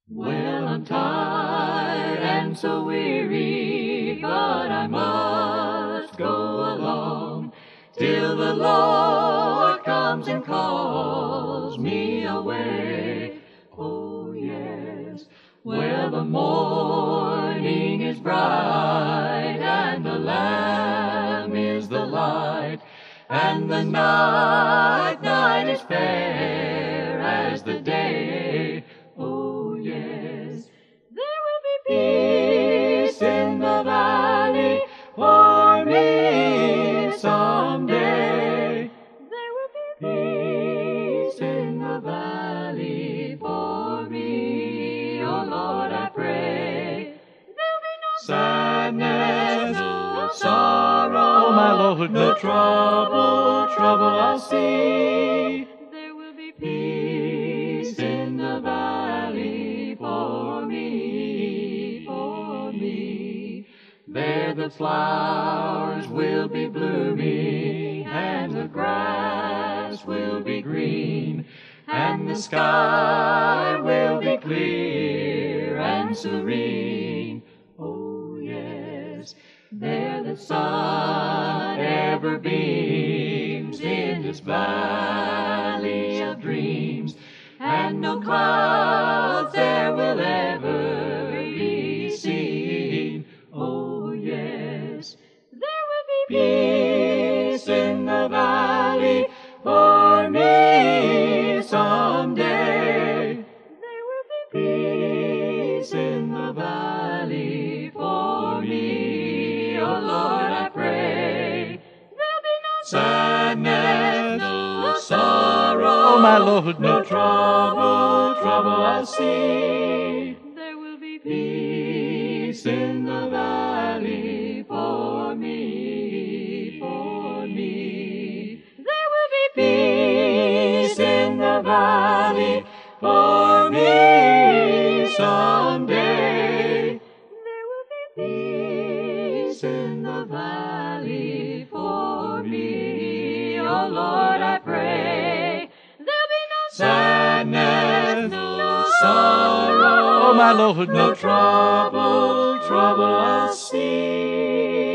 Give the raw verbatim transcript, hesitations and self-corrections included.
Well, I'm tired and so weary, but I must go along till the Lord comes and calls me away. Oh, yes. Well, the morning is bright and the Lamb is the light, and the night, night is fair as the day. Oh, yes. There will be peace in the valley for me someday. There will be peace in the valley for me. Oh, Lord, I pray. There'll be no sadness, no sorrow, oh, my Lord, no trouble, trouble I'll see. There will be peace in the valley for me, for me. There the flowers will be blooming, and the grass will be green, and the sky will be clear and serene. Oh, yes, there the sun ever beams in this valley of dreams, and no clouds there will ever be seen. Oh, yes, there will be peace in the valley for me someday. There will be peace in the valley for me. Oh, Lord, I pray. There'll be no sadness, no sorrow, oh, my Lord, no trouble, trouble I'll see. There will be peace in the valley for me, for me. There will be peace in the valley for me someday. There will be peace in the valley for me. Oh, Lord, I pray. There'll be no sadness, no sorrow, oh, my Lord, no trouble, trouble I'll see.